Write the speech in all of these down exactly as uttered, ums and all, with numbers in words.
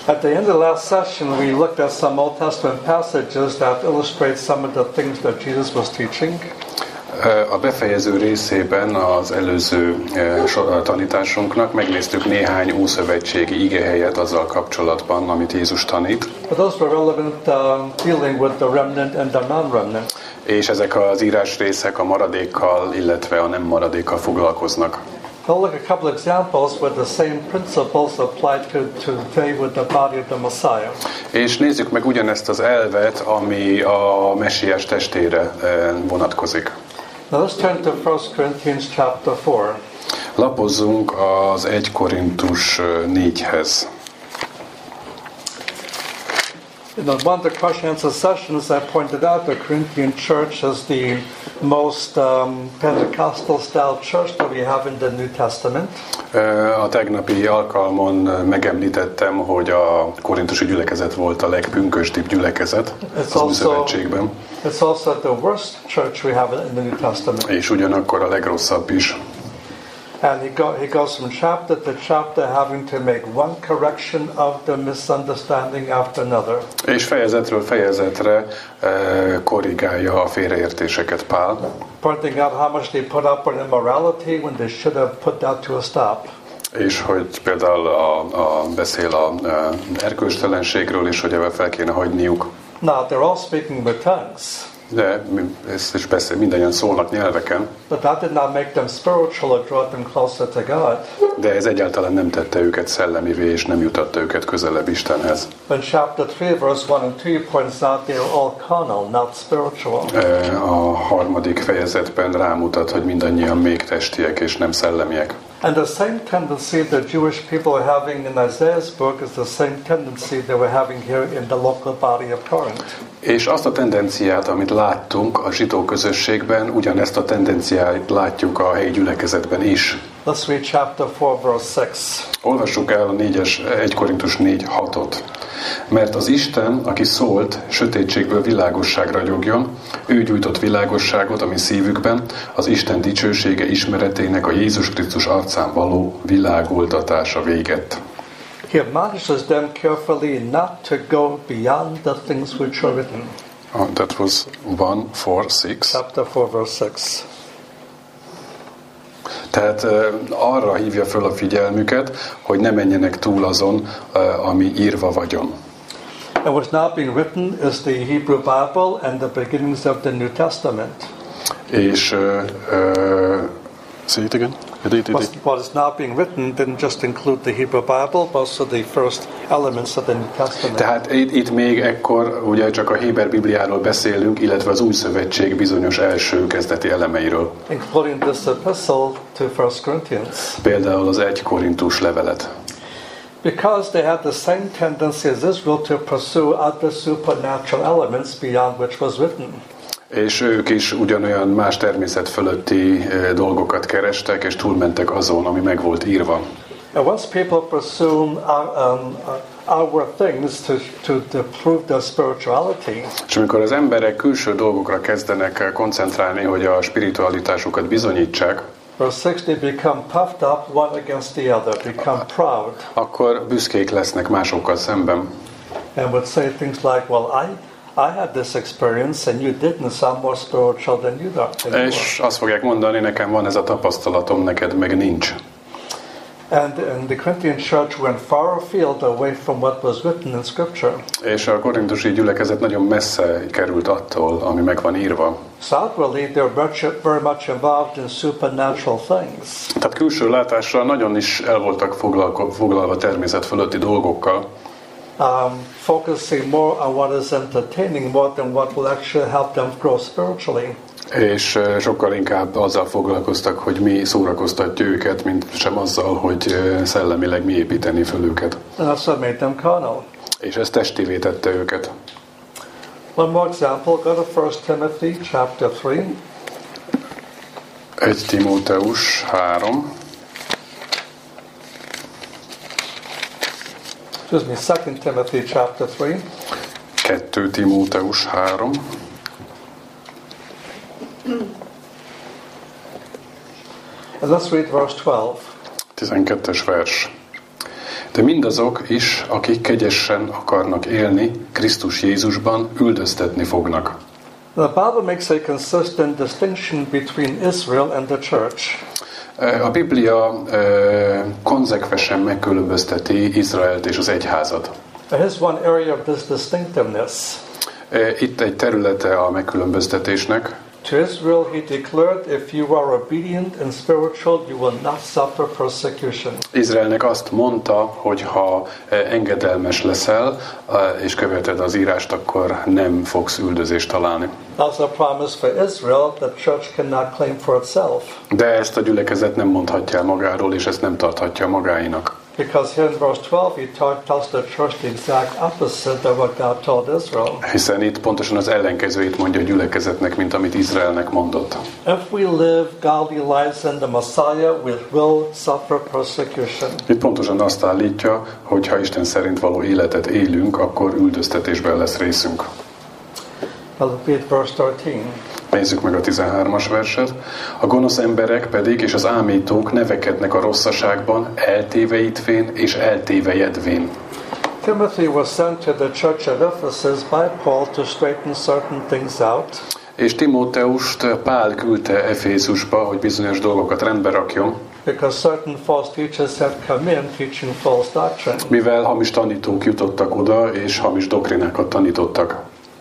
At the end of the last session, we looked at some Old Testament passages that illustrate some of the things that Jesus was teaching. A befejező részében az előző tanításunknak megnéztük néhány ószövetségi igehelyet azzal kapcsolatban, amit Jézus tanít. But those were relevant uh, dealing with the remnant and the non-remnant. És ezek az írásrészek a maradékkal, illetve a nem maradékkal foglalkoznak. I'll look at a couple examples where the same principles apply to today with the body of the Messiah. És nézzük meg ugyanezt az elvet, ami a Messiás testére vonatkozik. Now let's turn to First Corinthians chapter four. Lapozzunk az First Korintus négyhez. In one of the question answer sessions, I pointed out the Corinthian church is the most um, Pentecostal style church that we have in the New Testament. A tegnapi alkalmon megemlítettem, hogy a korintusi gyülekezet volt a legpünkösdibb gyülekezet az Új Szövetségben. It's also the worst church we have in the New Testament. És ugyanakkor a legrosszabb is. And he, go, he goes from chapter to chapter having to make one correction of the misunderstanding after another. És fejezetről fejezetre eh, korrigálja a félreértéseket Pál. Pointing out how much they put up with immorality when they should have put that to a stop. És hogy például a, a, beszél a, a erkölcstelenségről, és hogy ebben fel kéne hagyniuk. Now they're all speaking with tongues. De ezt is beszél, mindannyian szólnak nyelveken. But that did not make them spiritual or draw them closer to God. De ez egyáltalán nem tette őket szellemivé, és nem jutatta őket közelebb Istenhez. In chapter three, verse one and two points out they are all carnal, not spiritual. A harmadik fejezetben rámutat, hogy mindannyian még testiek és nem szellemiek. And the same tendency the Jewish people are having in Isaiah's book is the same tendency they were having here in the local body of Corinth. És azt a tendenciát, amit láttunk a zsidó közösségben, ugyanezt a tendenciát látjuk a helyi gyülekezetben is. Let's read chapter four, verse six. Olvassuk el a négyes, First Korintus négy hatot. Mert az Isten, aki szólt, sötétségből világosság ragyogjon, ő gyújtott világosságot a mi szívükben, az Isten dicsősége ismeretének a Jézus Krisztus arcán való világoltatása véget. He admonishes them carefully not to go beyond the things which are written. Oh, that was one, four, six. Chapter four, verse six. Tehát uh, arra hívja föl a figyelmüket, hogy ne menjenek túl azon, uh, ami írva vagyon. And what's now being written is the Hebrew Bible and the beginnings of the New Testament. És uh, uh, say it again. What is now being written didn't just include the Hebrew Bible, but also the first elements of the New Testament. Tehát itt, itt még ekkor ugye csak a Héber Bibliáról beszélünk, illetve az Új Szövetség bizonyos első kezdeti elemeiről. Including this epistle to First Corinthians. Például az First Korintus levelet. Because they had the same tendency as Israel to pursue other supernatural elements beyond which was written. És ők is ugyanolyan más természet fölötti dolgokat kerestek, és túlmentek azon, ami meg volt írva. And once people pursue our, um, our things to, to, to prove their spirituality, és amikor az emberek külső dolgokra kezdenek koncentrálni, hogy a spiritualitásukat bizonyítsák, verse six, they become puffed up one against the other, become proud. Akkor büszkék lesznek másokkal szemben. And would say things like, well, I I had this experience and you didn't, so I'm more spiritual than you are. És azt fogják mondani, nekem van ez a tapasztalatom, neked meg nincs. And, and the Corinthian church went far afield away from what was written in Scripture. És a korintusi gyülekezet nagyon messze került attól, ami meg van írva. So outwardly they're very much involved in supernatural things. Tehát külső látásra nagyon is el voltak foglalva természet fölötti dolgokkal. Um, focusing more on what is entertaining more than what will actually help them grow spiritually. És sokkal inkább azzal foglalkoztak, hogy mi szórakoztatja őket, mint sem azzal, hogy szellemileg mi építeni föl őket. And that's what made them carnal. És ez testivé tette őket. One more example, go to First Timothy chapter three. Egy Timóteus három. Excuse me, Second Timothy chapter three. Kettő Timóteus három. And let's read verse twelve. tizenkettes vers. De mindazok is, akik kegyesen akarnak élni, Krisztus Jézusban üldöztetni fognak. The Bible makes a consistent distinction between Israel and the church. A Biblia uh, konzekvensen megkülönbözteti Izraelt és az egyházat. Here's one area of this distinctiveness. Itt egy területe a megkülönböztetésnek. To Israel he declared, if you are obedient and spiritual, you will not suffer persecution. Izraelnek azt mondta, hogy ha engedelmes leszel és követed az írást, akkor nem fogsz üldözést találni. That's a promise for Israel that church cannot claim for itself. De ezt a gyülekezet nem mondhatja magáról, és ezt nem tarthatja magáinak. Because here in verse twelve he tells the church the exact opposite of what God told Israel. Hiszen itt pontosan az ellenkezőjét mondja a gyülekezetnek, mint amit Izraelnek mondott. If we live godly lives in the Messiah, we will suffer persecution. Itt pontosan azt állítja, hogy ha Isten szerint való életet élünk, akkor üldöztetésben lesz részünk. I'll read verse thirteen. Nézzük meg a tizenhármas verset. A gonosz emberek pedig és az ámítók nevekednek a rosszaságban, eltéveitvén és eltévejedvén. Timothy was sent to the church at Ephesus by Paul to straighten certain things out. És Timóteust Pál küldte Efézusba, hogy bizonyos dolgokat rendbe rakjon. Because certain false teachers had come in teaching false doctrine. Mivel hamis tanítók jutottak oda, és hamis doktrinákat tanítottak.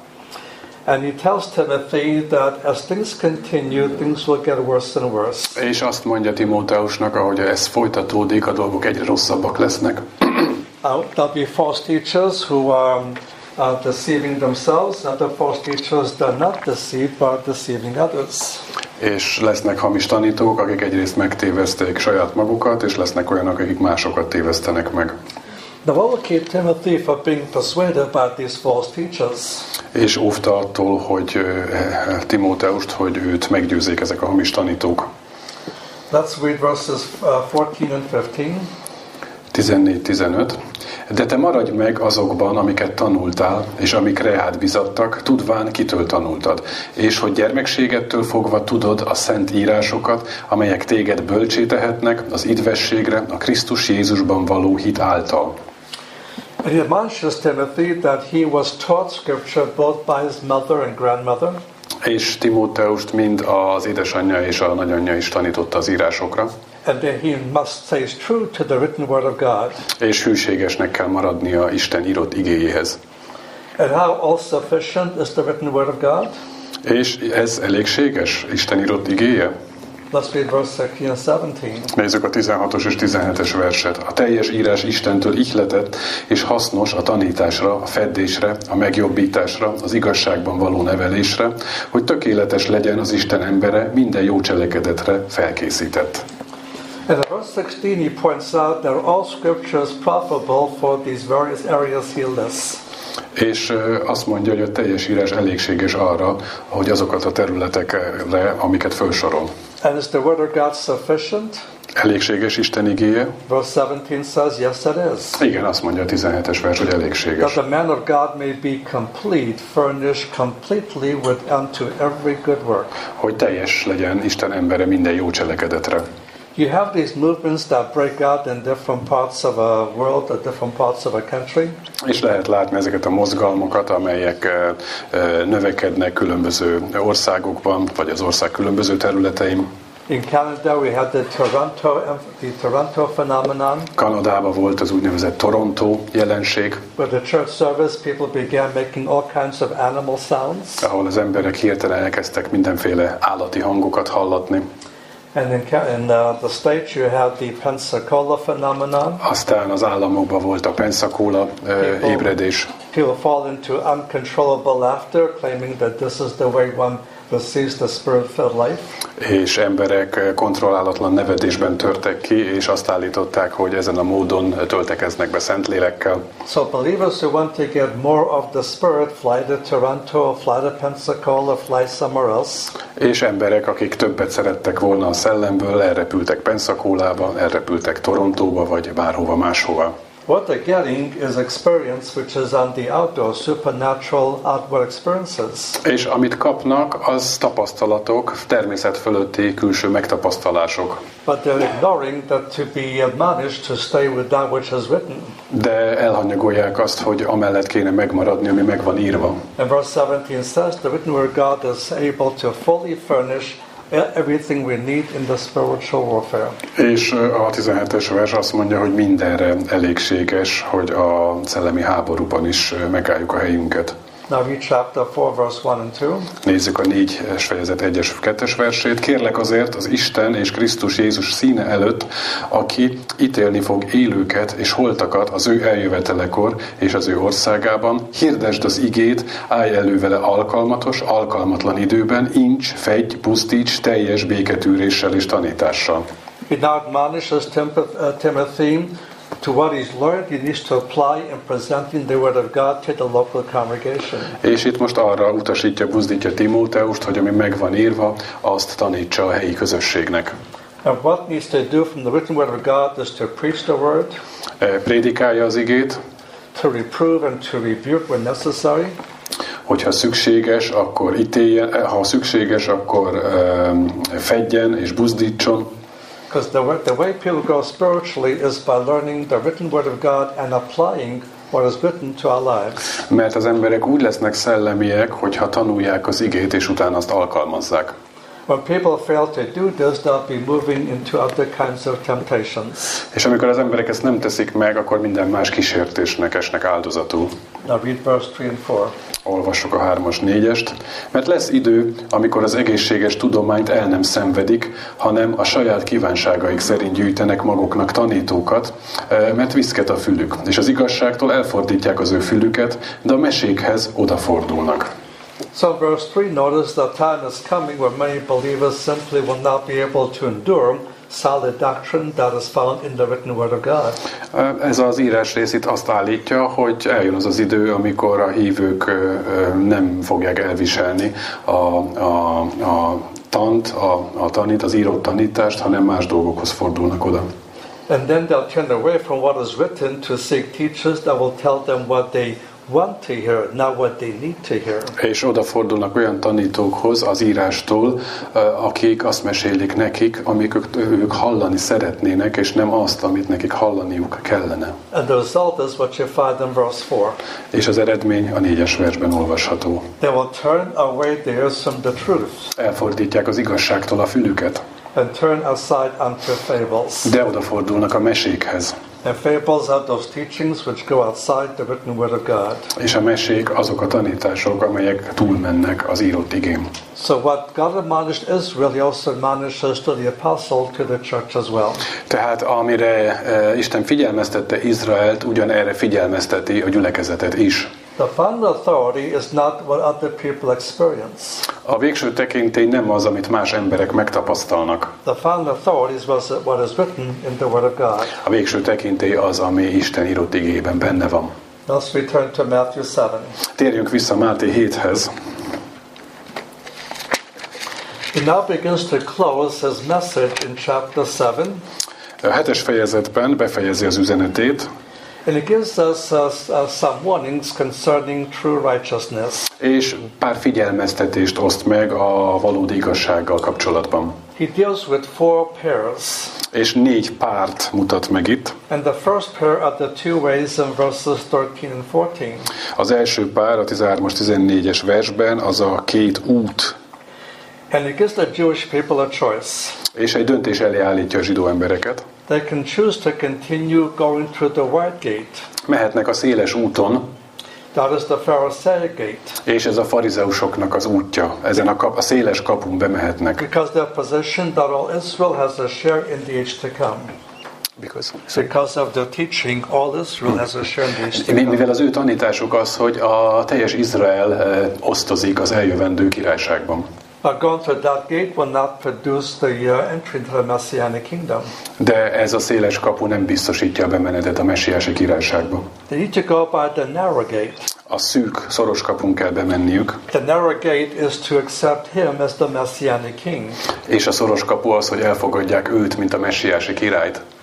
And he tells Timothy that as things continue, things will get worse and worse. És azt mondja Timóteusnak, ahogy ez folytatódik, a dolgok egyre rosszabbak lesznek. Uh, there'll be false teachers who are uh, deceiving themselves, and the false teachers do not deceive, but deceiving others. És lesznek hamis tanítók, akik egyrészt megtéveszték saját magukat, és lesznek olyanok, akik másokat tévesztenek meg. The Lord will keep Timothy from being persuaded by these false teachers. És óvta attól, hogy uh, Timóteust, hogy őt meggyőzzék ezek a hamis tanítók. Let's read verses uh, fourteen and fifteen. tizennégy tizenöt. De te maradj meg azokban, amiket tanultál, és amikre rád bizattak, tudván, kitől tanultad, és hogy gyermekségettől fogva tudod a szent írásokat, amelyek téged bölcsé tehetnek az idvességre, a Krisztus Jézusban való hit által. And he admonishes Timothy that he was taught scripture both by his mother and grandmother. És Timóteust mind az édesanyja és a nagyanyja is tanította az írásokra. And that he must stay true to the written word of God. És hűségesnek kell maradnia Isten írott igéjéhez. And how all-sufficient is the written word of God? És ez elégséges, Isten írott igéje? Let's read verse sixteen and seventeen. Nézzük a tizenhatos és tizenhetes verset. A teljes írás Istentől ihletett és hasznos a tanításra, a feddésre, a megjobbításra, az igazságban való nevelésre, hogy tökéletes legyen az Isten embere, minden jó cselekedetre felkészített. And in verse sixteen he points out that all scripture is profitable for these various areas he lists. És azt mondja, hogy a teljes írás elégséges arra, hogy azokat a területekre, amiket felsorol. And is the word of God sufficient? Elégséges Isten igéje? Verse seventeen says, yes it is. Igen, azt mondja a tizenhetes vers, hogy elégséges. That the man of God may be complete, furnished completely with unto every good work. Hogy teljes legyen Isten embere minden jó cselekedetre. You have these movements that break out in different parts of a world, or different parts of a country. És lehet látni ezeket a mozgalmakat, amelyek növekednek különböző országokban, vagy az ország különböző területein. In Canada we had the Toronto, the Toronto phenomenon. Kanadában volt az úgynevezett Toronto jelenség. Where the church service people began making all kinds of animal sounds. Ahol az emberek hirtelen elkezdtek mindenféle állati hangokat hallatni. And in, in uh, the States you have the Pensacola phenomenon. Aztán az államokban volt a Pensacola uh, ébredés. People fall into uncontrollable laughter, claiming that this is the way one receives the spirit-filled life. És emberek kontrollálatlan nevetésben törtek ki, és azt állították, hogy ezen a módon töltekeznek be Szentlélekkel. So believers who want to get more of the spirit fly to Toronto, fly to Pensacola, fly somewhere else. És emberek, akik többet szerettek volna a szellemből, elrepültek Pensacólába, elrepültek Torontóba, vagy bárhova máshova. What they're getting is experience which is on the outdoor, supernatural outward experiences. És amit kapnak, az tapasztalatok, természet fölötti külső megtapasztalások. But they're ignoring that to be admonished to stay with that which is written. De elhanyagolják azt, hogy amellett kéne megmaradni, ami meg van írva. And verse seventeen says, the written word of God is able to fully furnish everything we need in the spiritual warfare. És a tizenhetes vers azt mondja, hogy mindenre elégséges, hogy a szellemi háborúban is megálljuk a helyünket. Now read chapter four, verse one and two. Nézzük a négyes fejezet egyes kettes versét. Kérlek azért az Isten és Krisztus Jézus színe előtt, aki ítélni fog élőket és holtakat az ő eljövetelekor és az ő országában. Hirdesd az igét, állj elő vele alkalmatos, alkalmatlan időben, incs, fedj, pusztíts, teljes béketűréssel és tanítással. He now admonishes Timothy to what he's learned, he needs to apply in presenting the word of God to the local congregation. És itt most arra utasítja, buzdítja Timóteust, hogy ami meg van írva, azt tanítsa a helyi közösségnek. And what needs to do from the written word of God is to preach the word, prédikálja az igét, to reprove and to rebuke when necessary, hogyha szükséges, akkor ítéljen, ha szükséges, akkor um, fedjen és buzdítson. Because the, the way people grow spiritually is by learning the written word of God and applying what is written to our lives. Mert az emberek úgy lesznek szellemiek, hogyha tanulják az igét, és utána azt alkalmazzák. When people fail to do this, they'll be moving into other kinds of temptations. És amikor az emberek ezt nem teszik meg, akkor minden más kísértésnek esnek áldozatul. Now read verse three and four. Olvassuk a hármas, négyest. Mert lesz idő, amikor az egészséges tudományt el nem szenvedik, hanem a saját kívánságaik szerint gyűjtenek maguknak tanítókat, mert viszket a fülük, és az igazságtól elfordítják az ő fülüket, de a mesékhez odafordulnak. So verse three, notice the time is coming where many believers simply will not be able to endure solid doctrine that is found in the written word of God. Ez az írás rész itt azt állítja, hogy eljön az az idő, amikor a hívők nem fogják elviselni a, a, a tant, a, a tanít, az írott tanítást, hanem más dolgokhoz fordulnak oda. And then they'll turn away from what is written to seek teachers that will tell them what they want to hear, not what they need to hear. És odafordulnak olyan tanítókhoz az írástól, akik azt mesélik nekik, amik ők hallani szeretnének, és nem azt, amit nekik hallaniuk kellene. And the result is what you find in verse four. És az eredmény a négyes versben olvasható. They will turn away their ears from the truth. Elfordítják az igazságtól a fülüket. And turn aside unto fables. De odafordulnak a mesékhez. And fables are those teachings which go outside the written word of God. És a mesék azok a tanítások, amelyek túlmennek az írott igén. So what God admonished Israel, he also admonishes to the apostle, to the church as well. Tehát amire uh, Isten figyelmeztette Izraelt, ugyanerre figyelmezteti a gyülekezetet is. The final authority is not what other people experience. A végső tekintély nem az, amit más emberek megtapasztalnak. The final authority is what is written in the word of God. A végső tekintély az, ami Isten írott igében benne van. Let's return to Matthew seven. Térjünk vissza Máté héthez. He now begins to close his message in chapter seven. A hetes fejezetben befejezi az üzenetét. And he gives us uh, uh, some warnings concerning true righteousness. És pár figyelmeztetést oszt meg a valódi igazsággal kapcsolatban. He deals with four pairs. És négy párt mutat meg itt. And the first pair are the two ways in verses thirteen and fourteen. Az első pár a tizenhármas tizennégyes versben az a két út. And he gives the Jewish people a choice. És egy döntés elé állítja a zsidó embereket. They can choose to continue going through the wide gate. Mehetnek a széles úton. That is the Pharisaic gate. És ez a farizeusoknak az útja. Ezen a, kap, a széles kapun bemehetnek. Because their position that all Israel has a share in the age to come. Because, Because of the teaching, all Israel has a share in the age to come. Mivel az ő tanításuk az, hogy a teljes Izrael eh, osztozik az eljövendő királyságban. But going through that gate will not produce the uh, entry into the Messianic kingdom. De ez a széles kapu nem biztosítja a bemenetet a messiási királyságba. They need to go by the narrow gate. A szűk, szoros kapun kell bemenniük. The narrow gate is to accept him as the Messianic king. És a szoros kapu az, hogy elfogadják őt, mint a messiási királyt.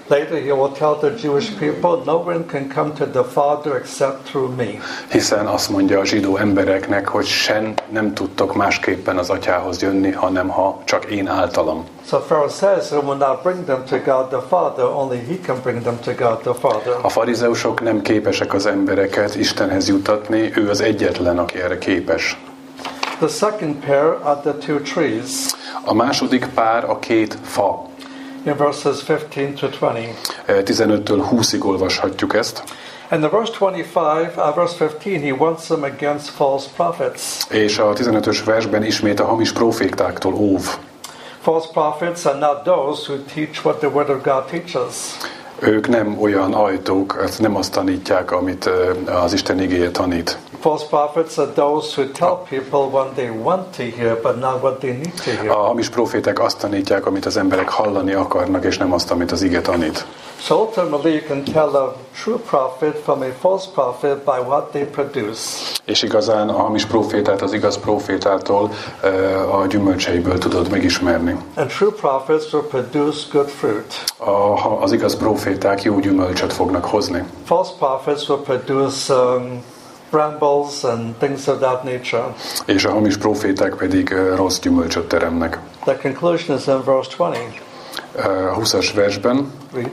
Later he will tell the Jewish people, no one can come to the Father except through me. Hiszen azt mondja a zsidó embereknek, hogy sen nem tudtok másképpen az atyához jönni, hanem ha csak én általam. So Pharaoh says he will not bring them to God the Father, only he can bring them to God the Father. A farizeusok nem képesek az embereket Istenhez jutatni, ő az egyetlen, aki erre képes. The second pair are the two trees. A második pár a két fa. In verses fifteen to twenty. tizenöttől húszig olvashatjuk ezt. And the verse twenty-five, uh, verse fifteen, he wants them against false prophets. És a tizenötös versben ismét a hamis profétáktól óv. False prophets are not those who teach what the Word of God teaches. Ők nem olyan ajtók, nem azt tanítják, amit az Isten igéje tanít. False prophets are those who tell people what they want to hear, but not what they need to hear. A hamis proféták azt tanítják, amit az emberek hallani akarnak, és nem azt, amit az ige tanít. So ultimately you can tell a true prophet from a false prophet by what they produce. És igazán a hamis profétát az igaz profétától a gyümölcseiből tudod megismerni. And true prophets will produce good fruit. A, az igaz proféták jó gyümölcsöt fognak hozni. False prophets will produce um, brambles and things of that nature. És a hamis proféták pedig rossz gyümölcsöt teremnek. The conclusion is in verse twenty. A húszas versben. Read.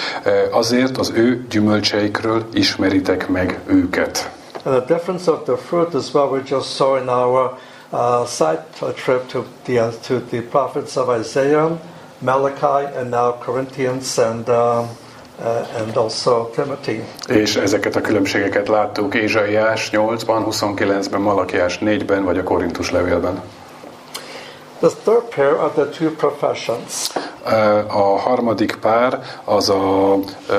Azért az ő gyümölcseikről ismeritek meg őket. And the difference of the fruit is what we just saw in our uh, side trip to the, uh, to the prophets of Isaiah, Malachi, and now Corinthians and, uh, uh, and also Timothy. És ezeket a különbségeket láttuk Ézsaiás nyolcban, huszonkilencben, Malakiás négyben, vagy a Korintus levélben. The third pair are the two professions. A harmadik pár az a,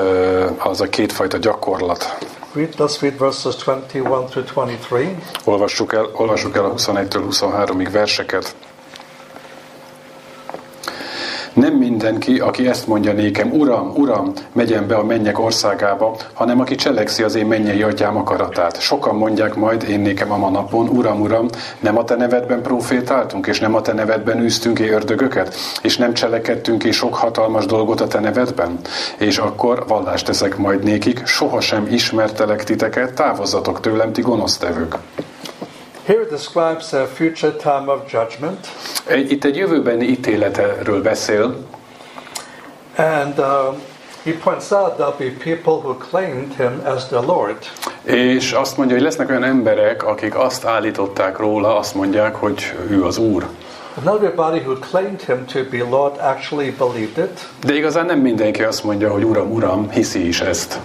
az a kétfajta gyakorlat. Read, let's read verses twenty-one through twenty-three. Olvassuk el, olvassuk el a huszonegytől huszonháromig verseket. Nem mindenki, aki ezt mondja nékem, Uram, Uram, megyen be a mennyek országába, hanem aki cselekszi az én mennyei atyám akaratát. Sokan mondják majd én nékem a ma napon, Uram, Uram, nem a te nevedben profétáltunk, és nem a te nevedben űztünk é ördögöket, és nem cselekedtünk és sok hatalmas dolgot a te nevedben? És akkor vallást teszek majd nékik, sohasem ismertelek titeket, távozzatok tőlem, ti gonosztevők. Here it describes a future time of judgment. Egy, itt egy jövőbeni ítéletről beszél. And uh, he points out there'll be people who claimed him as the Lord. És azt mondja, hogy lesznek olyan emberek, akik azt állították róla, azt mondják, hogy ő az Úr. Not everybody who claimed him to be Lord actually believed it. De igazán nem mindenki azt mondja, hogy Uram, Uram, hiszi is ezt.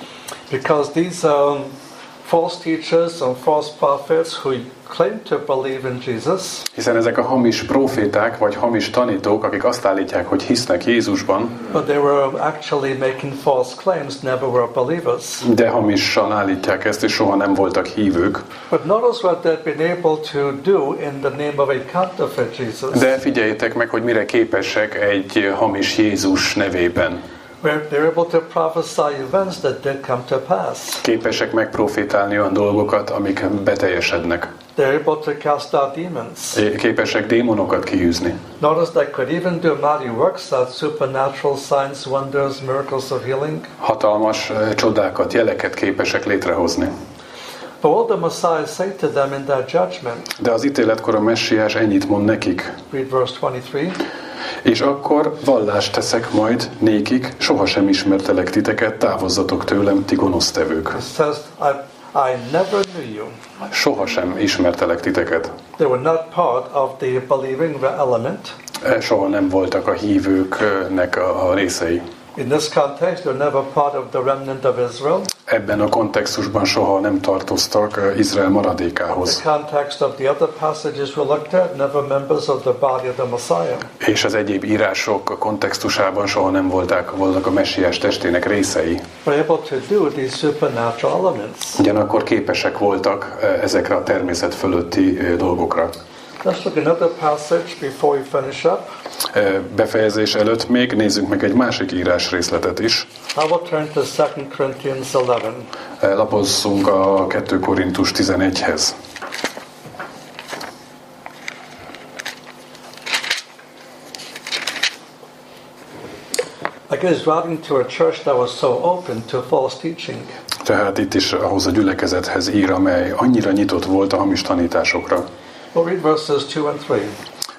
Because these um, false teachers and false prophets who claim to believe in Jesus, hiszen ezek a hamis proféták vagy hamis tanítók, akik azt állítják, hogy hisznek Jézusban, but they were actually making false claims, never were believers. De hamisan állítják ezt, és soha nem voltak hívők. But notice what they've been able to do in the name of a counterfeit Jesus. De figyeljétek meg, hogy mire képesek egy hamis Jézus nevében. Where they're able to prophesy events that did come to pass. Képesek megprofétálni olyan dolgokat, amik beteljesednek. They're able to cast out demons. Képesek démonokat kiűzni. Notice they could even do mighty works, that supernatural signs, wonders, miracles of healing. Hatalmas csodákat, jeleket képesek létrehozni. But what the Messiah say to them in that judgment? De az ítéletkor a Messiás ennyit mond nekik. Read verse twenty-three. És akkor vallást teszek majd nékik, sohasem ismertelek titeket, távozzatok tőlem, ti gonosztevők. It says, I, I never knew you. Sohasem ismertelek titeket. They were not part of the believing element. Soha nem voltak a hívőknek a részei. In this context, they're never part of the remnant of Israel. Ebben a kontextusban soha nem tartoztak Izrael maradékához. The context of the other passages we looked at, never members of the body of the Messiah. És az egyéb írások kontextusában soha nem voltak, voltak a Messiás testének részei. Were able to do these supernatural elements. Ugyanakkor képesek voltak ezekre a természet fölötti dolgokra. Let's look at another passage before we finish up. Befejezés előtt még nézzünk meg egy másik írás részletet is. I will turn to Second Corinthians eleven. Lapozzunk a kettő Korintus tizenegyhez. Again, he's writing to a church that was so open to false teaching. Tehát itt is ahhoz a gyülekezethez ír, amely annyira nyitott volt a hamis tanításokra. We'll read verses two and three.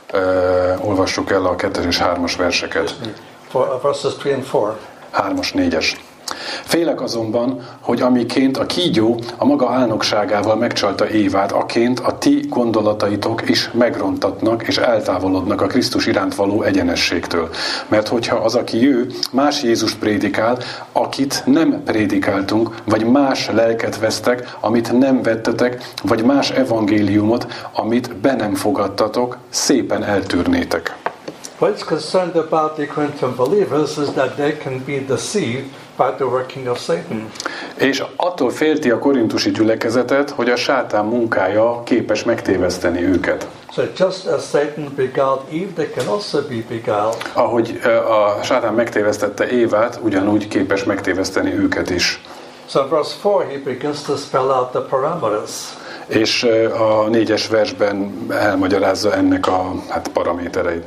Uh, olvassuk el a kettes és hármas verseket. For, uh, verses three and four. Hármas, négyes. Félek azonban, hogy amiként a kígyó a maga álnokságával megcsalta Évát, aként a ti gondolataitok is megrontatnak és eltávolodnak a Krisztus iránt való egyenességtől. Mert hogyha az, aki jő, más Jézust prédikál, akit nem prédikáltunk, vagy más lelket vesztek, amit nem vettetek, vagy más evangéliumot, amit be nem fogadtatok, szépen eltűrnétek. What is concerned about the Corinthian believers is that they can be deceived by the working of Satan. És attól félti a korintusi gyülekezetet, hogy a sátán munkája képes megtéveszteni őket. So just as Satan beguiled Eve, they can also be beguiled. Ahogy a sátán megtévesztette Évát, ugyanúgy képes megtéveszteni őket is. So in verse four he begins to spell out the parameters. És a négyes versben elmagyarázza ennek a hát, paramétereit.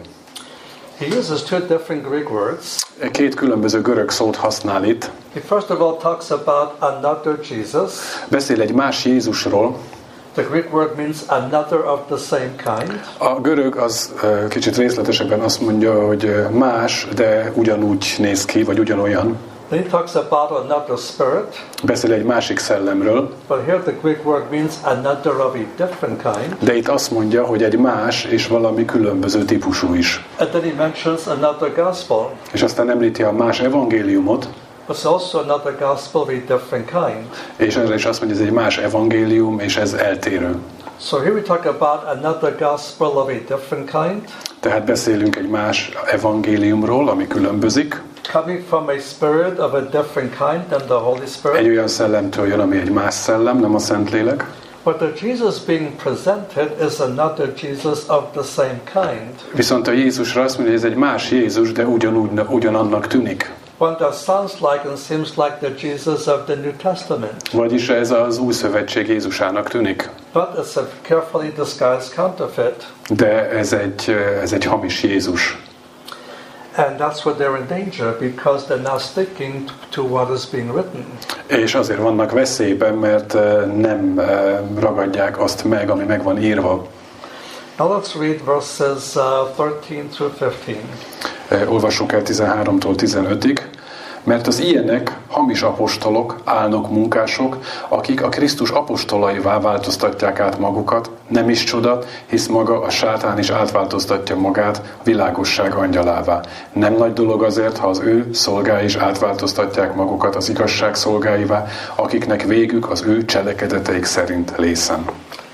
He uses two different Greek words. Két különböző görög szót használ itt. He first of all talks about another Jesus. Beszél egy más Jézusról. The Greek word means another of the same kind. A görög az kicsit részletesebben azt mondja, hogy más, de ugyanúgy néz ki, vagy ugyanolyan. Then he talks about another spirit. Beszél egy másik szellemről. But here the Greek word means another of a different kind. De itt azt mondja, hogy egy más és valami különböző típusú is. And then he mentions another gospel. És aztán említi a más evangéliumot. It's also another gospel of a different kind. És erre is azt mondja, hogy ez egy más evangélium, és ez eltérő. So here we talk about another gospel of a different kind. Tehát beszélünk egy más evangéliumról, ami különbözik. Coming from a spirit of a different kind than the Holy Spirit. Egy olyan szellemtől jön, ami egy más szellem, nem a Szentlélek. But the Jesus being presented is another Jesus of the same kind. Viszont a Jézusra azt mondja, hogy ez egy más Jézus, de ugyanúgy, ugyanannak tűnik. One that sounds like and seems like the Jesus of the New Testament. Vagyis ez az új szövetség Jézusának tűnik. But it's a carefully disguised counterfeit. De ez egy, ez egy hamis Jézus. And that's where they're in danger, because they're not sticking to what is being written. És azért vannak veszélyben, mert nem ragadják azt meg, ami meg van írva. Now let's read verses uh, thirteen through fifteen. Olvassuk el tizenháromtól tizenötig. Mert az ilyenek hamis apostolok, álnok munkások, akik a Krisztus apostolaivá változtatják át magukat, nem is csoda, hisz maga a sátán is átváltoztatja magát világosság angyalává. Nem nagy dolog azért, ha az ő szolgái is átváltoztatják magukat az igazság szolgáivá, akiknek végük az ő cselekedeteik szerint lészen.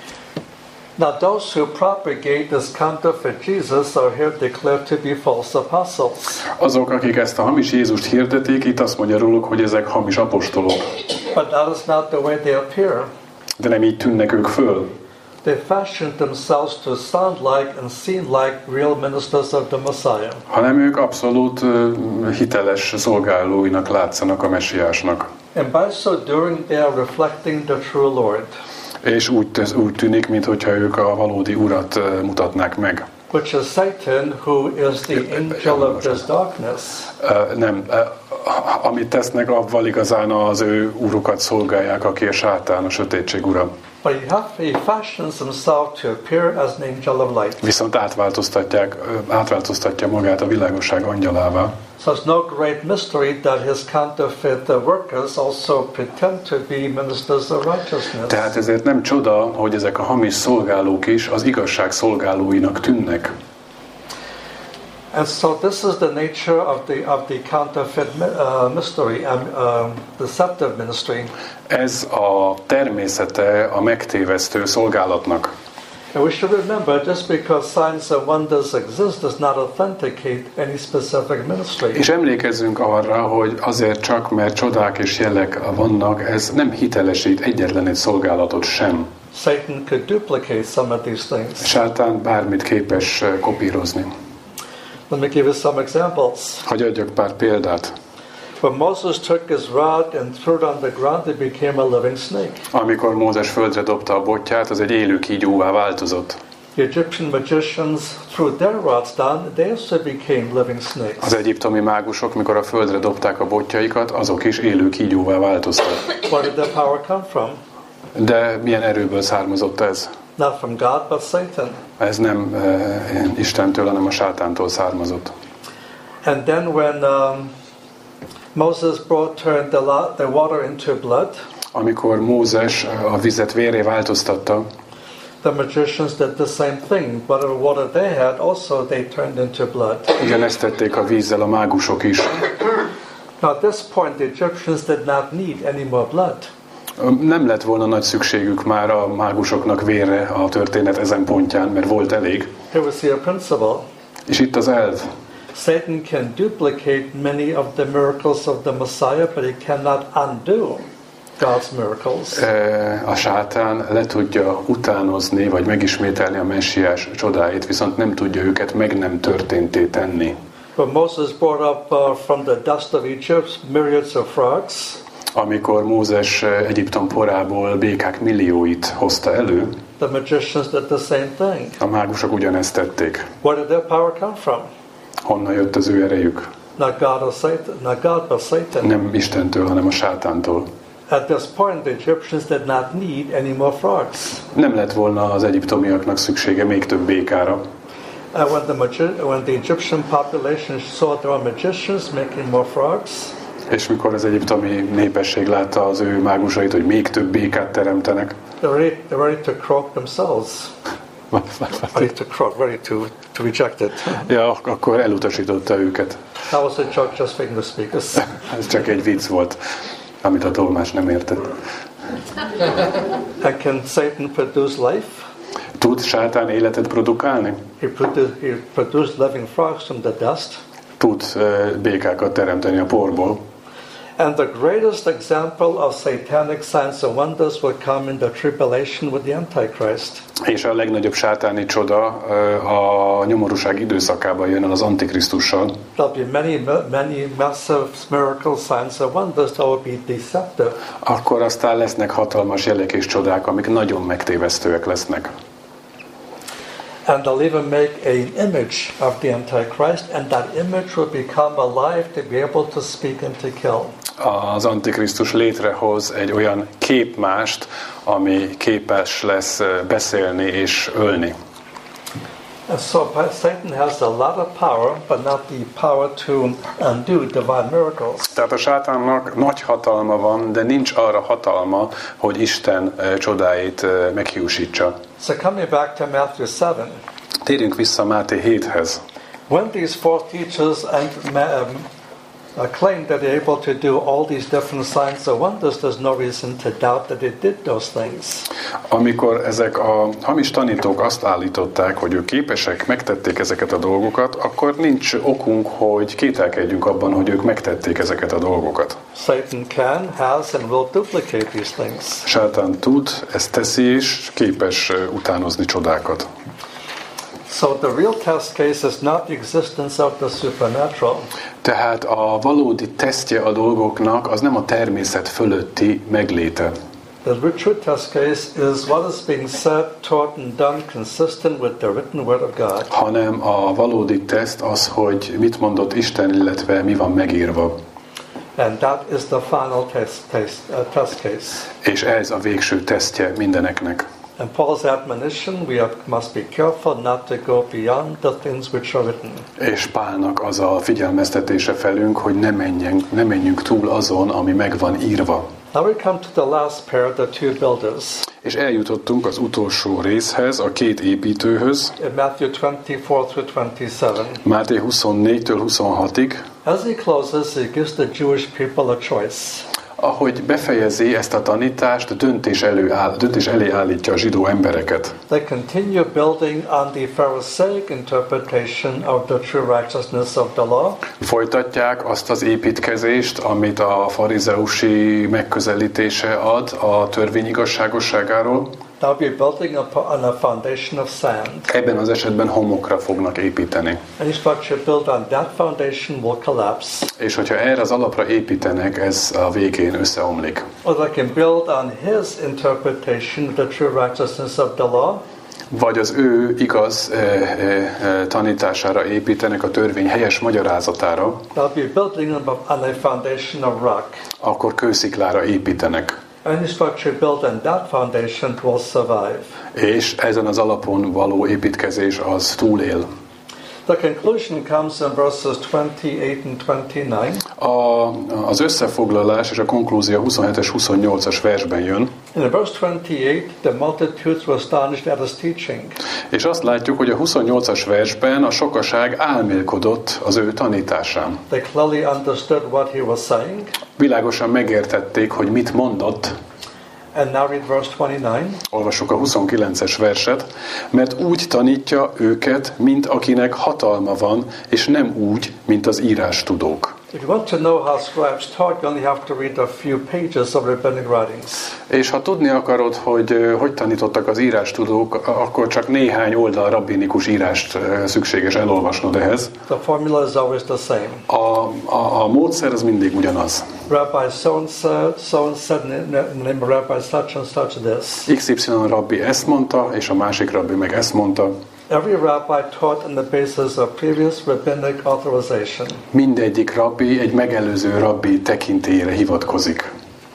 Now those who propagate this counterfeit Jesus are here declared to be false apostles. Azok, akik ezt a hamis Jézust hirdetik, itt azt mondja róluk, hogy ezek hamis apostolok. But that is not the way they appear. De nem így tűnnek ők föl. They fashioned themselves to sound like and seem like real ministers of the Messiah. Hanem ők abszolút uh, hiteles szolgálóinak látszanak a messiásnak. And by so doing they are reflecting the true Lord. És úgy, úgy tűnik, mintha ők a valódi urat uh, mutatnák meg. Which is Satan, who is the angel of this darkness. Uh, nem, uh, amit tesznek, avval igazán az ő urukat szolgálják, aki a sátán, a sötétség ura. But he fashions himself to appear as an angel of light. Viszont átváltoztatják, átváltoztatja magát a világosság angyalává. So it's no great mystery that his counterfeit workers also pretend to be ministers of righteousness. Tehát ezért nem csoda, hogy ezek a hamis szolgálók is az igazság szolgálóinak tűnnek. And so this is the nature of the of the counterfeit uh, mystery and um, uh, deceptive ministry. Ez a természete a megtévesztő szolgálatnak. And we should remember, just because signs and wonders exist does not authenticate any specific ministry. És emlékezzünk arra, hogy azért csak, mert csodák és jelek vannak, ez nem hitelesít egyetlen egy szolgálatot sem. Satan could duplicate some of these things. Sátán bármit képes kopírozni. Let me give you some examples. Hogy adjak pár példát. When Moses took his rod and threw it on the ground, it became a living snake. Amikor Mózes földre dobta a botját, az egy élő kígyóvá változott. The Egyptian magicians threw their rods down, they also became living snakes. Az egyiptomi mágusok, mikor a földre dobták a botjaikat, azok is élő kígyóvá változtak. Where did their power come from? De milyen erőből származott ez? Not from God, but Satan. Ez nem uh, Istentől, hanem a sátántól származott. And then when um, Moses brought turned the, the water into blood, amikor Mózes a vizet vérré változtatta, the magicians did the same thing. Whatever water they had, also they turned into blood. Ugyanezt tették a vízzel a mágusok is. Now at this point, the Egyptians did not need any more blood. Nem lett volna nagy szükségük már a mágusoknak vérre a történet ezen pontján, mert volt elég. Here we see a principle. És itt az elv. Satan can duplicate many of the miracles of the Messiah, but he cannot undo God's miracles. A sátán le tudja utánozni, vagy megismételni a messiás csodáit, viszont nem tudja őket meg nem történté tenni. When Moses brought up uh, from the dust of Egypt myriads of frogs, amikor Mózes Egyiptom porából békák millióit hozta elő, the magicians did the same thing. A mágusok ugyanezt tették. Where did their power come from? Honnan jött az ő erejük? Not God or Satan, not God but Satan. Nem Istentől, hanem a sátántól. At this point, the Egyptians did not need any more frogs. Nem lett volna az egyiptomiaknak szüksége még több békára. And when the, magi- when the Egyptian population saw their own magicians making more frogs, és mikor az egyiptomi népesség látta az ő mágusait, hogy még több békát teremtenek, they're ready, they're ready to croak themselves. ready to croak, ready to, to reject it. Ja, akkor elutasította őket. That was a joke just for English speakers. Ez csak egy vicc volt, amit a tolmács nem értett. And can Satan produce life? Tud sátán életet produkálni? He produced, he produced living frogs from the dust. Tud uh, békákat teremteni a porból. And the greatest example of satanic signs and wonders will come in the tribulation with the Antichrist. És a legnagyobb sátáni csoda uh, a nyomorúság időszakában jön el az Antikrisztussal. There'll be many, many massive miracle signs and wonders that will be deceptive. Akkor aztán lesznek hatalmas jelek és csodák, amik nagyon megtévesztőek lesznek. And they'll even make an image of the Antichrist, and that image will become alive to be able to speak and to kill. Az Antikrisztus létrehoz egy olyan képmást, ami képes lesz beszélni és ölni. And so Satan has a lot of power, but not the power to undo divine miracles. Tehát a sátánnak nagy hatalma van, de nincs arra hatalma, hogy Isten csodáit meghiúsítsa. So coming back to Matthew seven. Térjünk vissza Máté héthez. When these false teachers and um, Uh, claim that they're able to do all these different signs and wonders, there's no reason to doubt that they did those things. Amikor ezek a hamis tanítók azt állították, hogy ők képesek, megtették ezeket a dolgokat, akkor nincs okunk, hogy kételkedjünk abban, hogy ők megtették ezeket a dolgokat. Satan can, has and will duplicate these things. Sátán tud, ezt teszi és képes utánozni csodákat. So the real test case is not the existence of the supernatural. Tehát a valódi tesztje a dolgoknak az nem a természet fölötti megléte. The true test case is what is being said, taught and done consistent with the written word of God. Hanem a valódi teszt az, hogy mit mondott Isten, illetve mi van megírva. And that is the final test, test, uh, test case. És ez a végső tesztje mindeneknek. And Paul's admonition, we have, must be careful not to go beyond the things which are written. És Pálnak az a figyelmeztetése felünk, hogy ne menjünk, ne menjünk túl azon, ami meg van írva. Now we come to the last pair, the two builders. És eljutottunk az utolsó részhez, a két építőhöz. In Matthew twenty-four through twenty-seven. Máté huszonnégytől huszonhatig. As he closes, he gives the Jewish people a choice. Ahogy befejezi ezt a tanítást, döntés, elő áll, döntés elé állítja a zsidó embereket. They continue building on the Pharisaic interpretation of the true righteousness of the law. Folytatják azt az építkezést, amit a farizeusi megközelítése ad a törvény igazságosságáról. They'll be building on a foundation of sand. Ebben az esetben homokra fognak építeni. Any structure built on that foundation will collapse. És hogyha erre az alapra építenek, ez a végén összeomlik. Or they can build on his interpretation of the true righteousness of the law. vagy az ő igaz e, e, tanítására építenek, a törvény helyes magyarázatára, they'll be building on a foundation of rock. Akkor kősziklára építenek. Any structure built on that foundation will survive. És ezen az alapon való építkezés az túlél. The conclusion comes in verses twenty-eight and twenty-nine. A, az összefoglalás és a konklúzió huszonhetes huszonnyolcas versben jön. In verse twenty-eight, the multitudes were astonished at his teaching. És azt látjuk, hogy a huszonnyolcas versben a sokaság álmélkodott az ő tanításán. They clearly understood what he was saying. Világosan megértették, hogy mit mondott. And now read verse twenty-nine. Olvassuk a huszonkilences verset, mert úgy tanítja őket, mint akinek hatalma van, és nem úgy, mint az írástudók. If you want to know how scribes taught, you only have to read a few pages of rabbinic writings. És ha tudni akarod, hogy hogy tanítottak az írástudók, akkor csak néhány oldal rabbinikus írást szükséges elolvasnod ehhez. The formula is always the same. A, a, a módszer az mindig ugyanaz. Rabbi so-and-so, so-and said in the name of Rabbi such and such this. iksz ipszilon rabbi ezt mondta, és a másik rabbi meg ezt mondta. Every rabbi taught on the basis of previous rabbinic authorization. Mindegyik rabbi egy megelőző rabbi tekintélyére hivatkozik.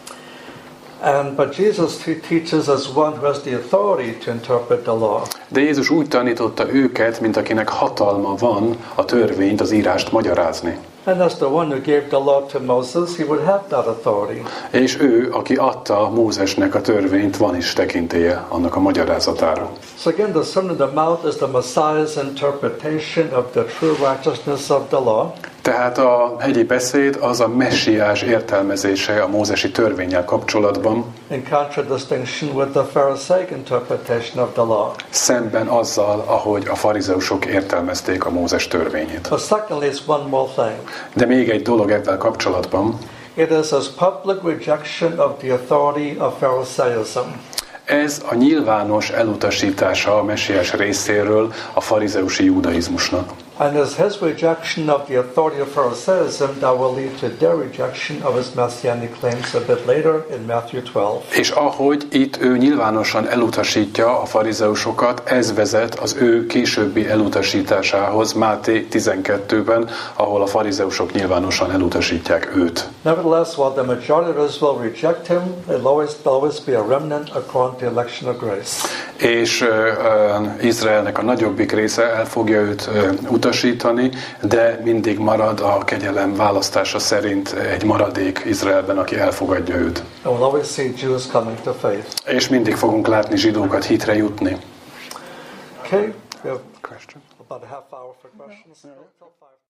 And but Jesus teaches as one who has the authority to interpret the law. De Jézus úgy tanította őket, mint akinek hatalma van a törvényt, az írást magyarázni. And as the one who gave the law to Moses, he would have that authority. És ő, aki adta Mózesnek a törvényt, van is tekintélye annak a magyarázatára. So again, the Sermon on the Mount is the Messiah's interpretation of the true righteousness of the law. Tehát a hegyi beszéd az a messiás értelmezése a mózesi törvénnyel kapcsolatban. In contradistinction with the Pharisaic interpretation of the law. Szemben azzal, ahogy a farizeusok értelmezték a Mózes törvényét. But secondly, it's one more thing. De még egy dolog ebben kapcsolatban. It is his public rejection of the authority of Pharisaism. Ez a nyilvános elutasítása a messiás részéről a farizeusi judaizmusnak. And it's his rejection of the authority of Pharisaism that will lead to their rejection of his messianic claims a bit later in Matthew twelve. És ahogy itt ő nyilvánosan elutasítja a farizeusokat, ez vezet az ő későbbi elutasításához Máté tizenkettőben, ahol a farizeusok nyilvánosan elutasítják őt. Nevertheless, while the majority of Israel reject him, there will always, always be a remnant according to the election of grace. És uh, Izraelnek a nagyobbik része el fogja őt uh, utasítani, de mindig marad a kegyelem választása szerint egy maradék Izraelben, aki elfogadja őt. And we'll always see Jews coming to faith. És mindig fogunk látni zsidókat hitre jutni. Okay, we have about a half hour for questions. Till five.